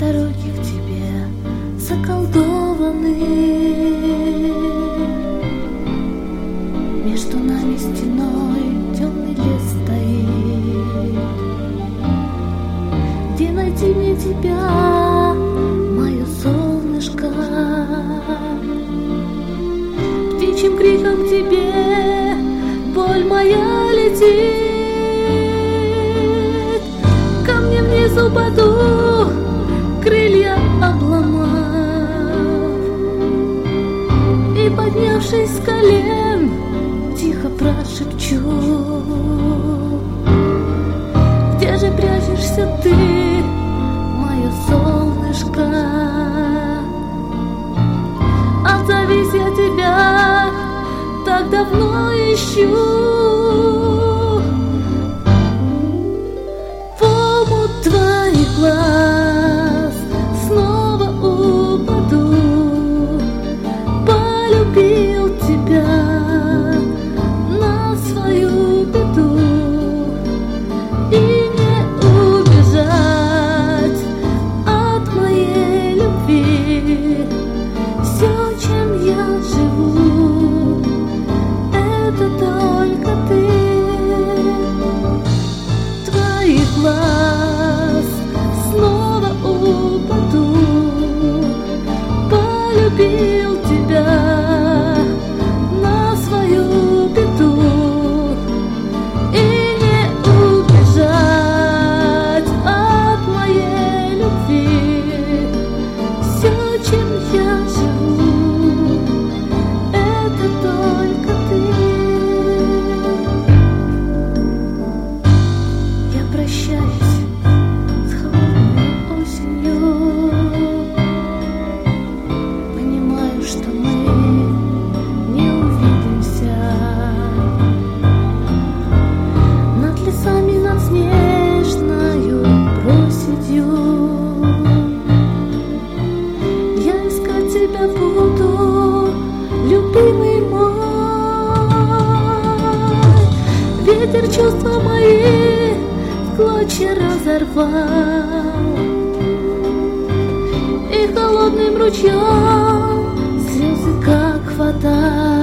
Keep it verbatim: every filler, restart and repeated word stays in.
дороги к тебе заколдованы. Между нами стеной темный лес стоит. Где найти мне тебя, мое солнышко? Птичьим криком к тебе боль моя летит. Камнем вниз упаду, крылья обломав, и, поднявшись с колен, тихо прошепчу: где же прячешься ты, мое солнышко? Отзовись, я тебя так давно ищу. В омут твоих глаз снова упаду. Полюбил тебя на свою беду, и не убежать от моей любви. Все, чем я живу, это только ты. Твоих глаз снова упаду. Полюбил тебя на свою беду, и не убежать от моей любви. Все, чем я живу, это только ты. Я прощаюсь с холодной осенью. Понимаю, что мы не увидимся. Над лесами, над снежною проседью я искать тебя буду, любимый мой. Ветер чувства мои в клочья разорвал, и холодным ручьем слезы, как вода,